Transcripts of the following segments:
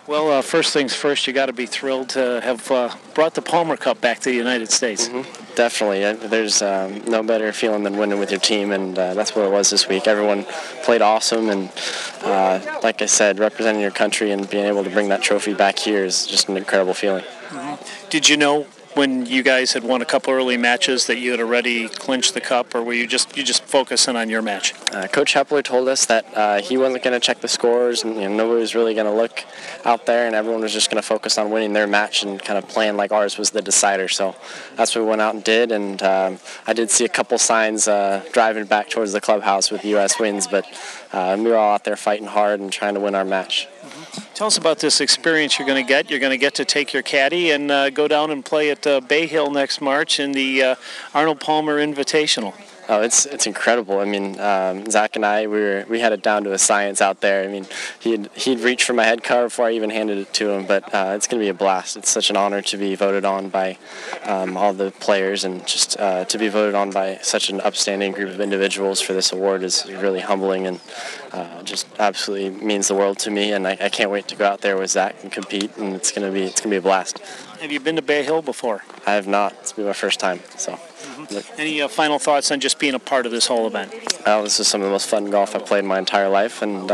Well, first things first, you got to be thrilled to have brought the Palmer Cup back to the United States. Mm-hmm. Definitely. There's no better feeling than winning with your team, and that's what it was this week. Everyone played awesome, and like I said, representing your country and being able to bring that trophy back here is just an incredible feeling. Mm-hmm. Did you know when you guys had won a couple early matches that you had already clinched the cup, or were you just focusing on your match? Coach Hepler told us that he wasn't going to check the scores, and nobody was really going to look out there, and everyone was just going to focus on winning their match and kind of playing like ours was the decider. So that's what we went out and did, and I did see a couple signs driving back towards the clubhouse with U.S. wins, but we were all out there fighting hard and trying to win our match. Tell us about this experience you're going to get. You're going to get to take your caddy and go down and play at Bay Hill next March in the Arnold Palmer Invitational. Oh, it's incredible. I mean, Zach and I, we had it down to a science out there. I mean, he'd reached for my head card before I even handed it to him, but it's going to be a blast. It's such an honor to be voted on by all the players, and just to be voted on by such an upstanding group of individuals for this award is really humbling, and just absolutely means the world to me. And I can't wait to go out there with Zach and compete, and it's going to be a blast. Have you been to Bay Hill before? I have not. It's been my first time. So. Mm-hmm. Any final thoughts on just being a part of this whole event? This is some of the most fun golf I've played in my entire life, and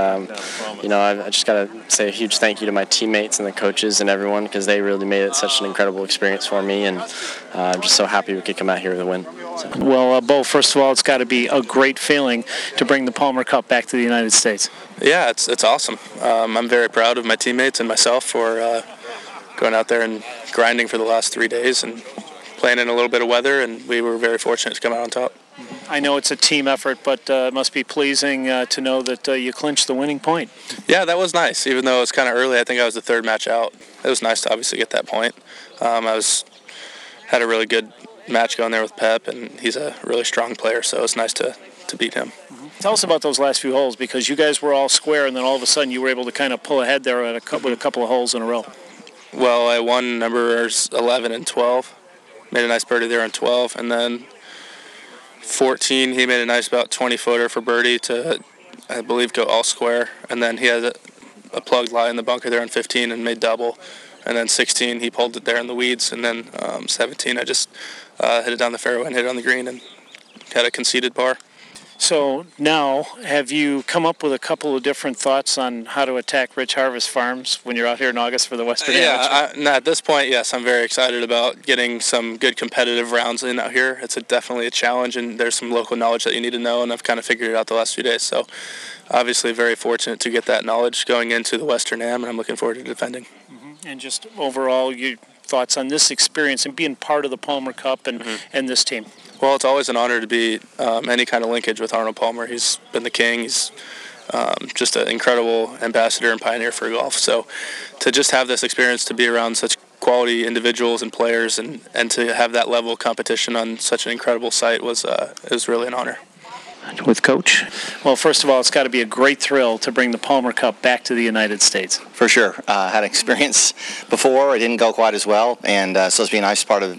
I just got to say a huge thank you to my teammates and the coaches and everyone, because they really made it such an incredible experience for me, and I'm just so happy we could come out here with a win. So. Well, Bo, first of all, it's got to be a great feeling to bring the Palmer Cup back to the United States. Yeah, it's awesome. I'm very proud of my teammates and myself for going out there and grinding for the last 3 days and playing in a little bit of weather, and we were very fortunate to come out on top. I know it's a team effort, but it must be pleasing to know that you clinched the winning point. Yeah, that was nice. Even though it was kind of early, I think I was the third match out. It was nice to obviously get that point. Had a really good match going there with Pep, and he's a really strong player, so it's nice to beat him. Mm-hmm. Tell us about those last few holes, because you guys were all square, and then all of a sudden you were able to kind of pull ahead there with a couple of holes in a row. Well, I won numbers 11 and 12. Made a nice birdie there on 12, and then 14, he made a nice about 20-footer for birdie to, I believe, go all square. And then he had a plugged lie in the bunker there on 15 and made double. And then 16, he pulled it there in the weeds. And then 17, I just hit it down the fairway and hit it on the green and had a conceded par. So now, have you come up with a couple of different thoughts on how to attack Rich Harvest Farms when you're out here in August for the Western Amateur? Yeah, at this point, yes, I'm very excited about getting some good competitive rounds in out here. It's definitely a challenge, and there's some local knowledge that you need to know, and I've kind of figured it out the last few days. So obviously very fortunate to get that knowledge going into the Western Am, and I'm looking forward to defending. Mm-hmm. And just overall, your thoughts on this experience and being part of the Palmer Cup and this team? Well, it's always an honor to be any kind of linkage with Arnold Palmer. He's been the king. He's just an incredible ambassador and pioneer for golf. So to just have this experience to be around such quality individuals and players and to have that level of competition on such an incredible site was really an honor. With Coach? Well, first of all, it's got to be a great thrill to bring the Palmer Cup back to the United States. For sure. Had experience before. It didn't go quite as well, and so it's nice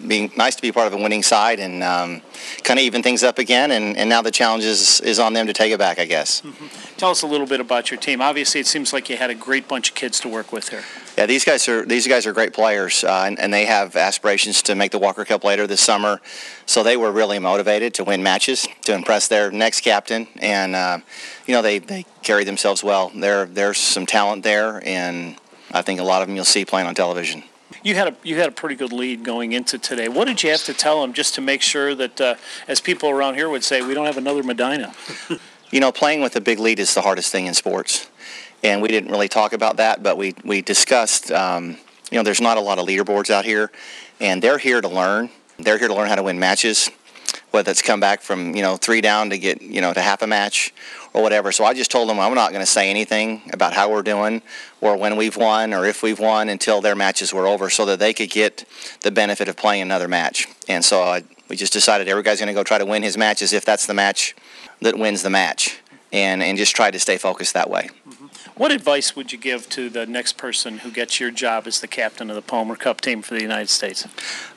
to be part of a winning side and kind of even things up again. And now the challenge is on them to take it back, I guess. Mm-hmm. Tell us a little bit about your team. Obviously, it seems like you had a great bunch of kids to work with here. Yeah, these guys are great players, and they have aspirations to make the Walker Cup later this summer. So they were really motivated to win matches, to impress their next captain, and they carry themselves well. There's some talent there, and I think a lot of them you'll see playing on television. You had a pretty good lead going into today. What did you have to tell them just to make sure that, as people around here would say, we don't have another Medina? Playing with a big lead is the hardest thing in sports. And we didn't really talk about that, but we discussed, there's not a lot of leaderboards out here, and they're here to learn. They're here to learn how to win matches, whether it's come back from, 3 down to get, to half a match or whatever. So I just told them I'm not going to say anything about how we're doing or when we've won or if we've won until their matches were over so that they could get the benefit of playing another match. And so we just decided every guy's going to go try to win his matches if that's the match that wins the match, and just try to stay focused that way. Mm-hmm. What advice would you give to the next person who gets your job as the captain of the Palmer Cup team for the United States?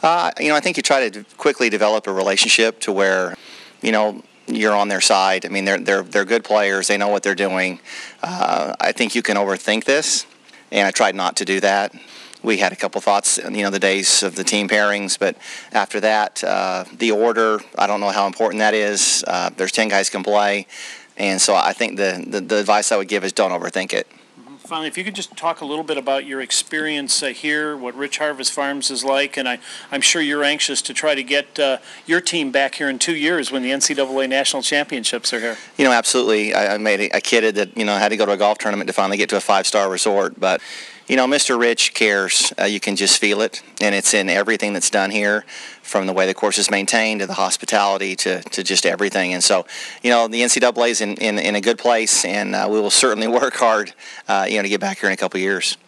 I think you try to quickly develop a relationship to where, you're on their side. I mean, they're good players. They know what they're doing. I think you can overthink this, and I tried not to do that. We had a couple thoughts, the days of the team pairings, but after that, the order, I don't know how important that is. There's 10 guys can play, and so I think the advice I would give is don't overthink it. Finally, if you could just talk a little bit about your experience here, what Rich Harvest Farms is like, and I'm sure you're anxious to try to get your team back here in 2 years when the NCAA National Championships are here. Absolutely. I made a kid that, had to go to a golf tournament to finally get to a 5-star resort, but Mr. Rich cares. You can just feel it, and it's in everything that's done here, from the way the course is maintained to the hospitality to just everything. And so, the NCAA is in a good place, and we will certainly work hard, to get back here in a couple years.